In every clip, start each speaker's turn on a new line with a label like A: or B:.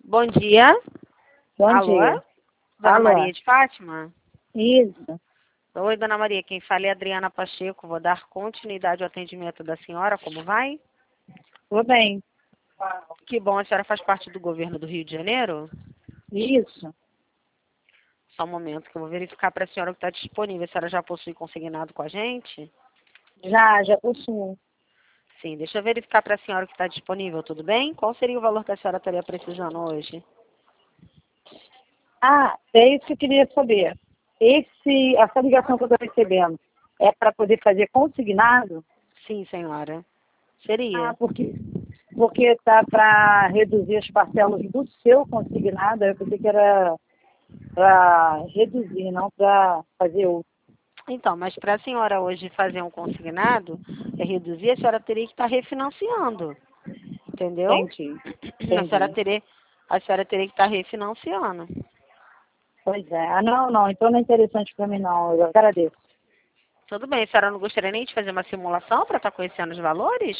A: Bom dia.
B: Bom
A: Alô?
B: dia.
A: Dona
B: Alô?
A: Maria de Fátima?
B: Isso.
A: Oi, Dona Maria. Quem fala é Adriana Pacheco. Vou dar continuidade ao atendimento da senhora. Como vai?
B: Tudo bem.
A: Que bom. A senhora faz parte do governo do Rio de Janeiro?
B: Isso.
A: Só um momento que eu vou verificar para a senhora o que está disponível. A senhora já possui consignado com a gente?
B: Já possuo.
A: Sim, deixa eu verificar para a senhora o que está disponível, tudo bem? Qual seria o valor que a senhora estaria precisando hoje?
B: É isso que eu queria saber. Essa ligação que eu estou recebendo é para poder fazer consignado?
A: Sim, senhora. Seria.
B: Porque está para reduzir as parcelas do seu consignado. Eu pensei que era para reduzir, não para fazer outro.
A: Então, mas para a senhora hoje fazer um consignado, reduzir, a senhora teria que estar refinanciando, entendeu?
B: Entendi.
A: A senhora
B: Entendi.
A: teria, a senhora teria que estar refinanciando.
B: Pois é. Não. Então não é interessante para mim, não. Eu agradeço.
A: Tudo bem, a senhora não gostaria nem de fazer uma simulação para estar conhecendo os valores?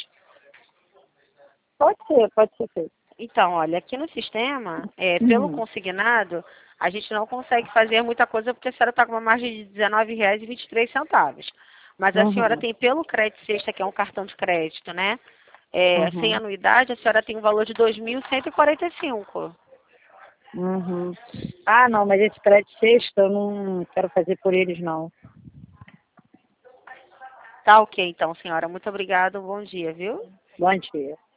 B: Pode ser feito.
A: Então, olha, aqui no sistema, pelo
B: Uhum.
A: consignado, a gente não consegue fazer muita coisa porque a senhora está com uma margem de R$19,23. Mas a senhora
B: Uhum.
A: tem pelo crédito sexta, que é um cartão de crédito, né? Sem
B: Uhum.
A: anuidade, a senhora tem um valor de 2.145.
B: Uhum. Não, mas esse crédito sexta eu não quero fazer por eles, não.
A: Tá ok, então, senhora. Muito obrigada. Bom dia, viu?
B: Bom dia.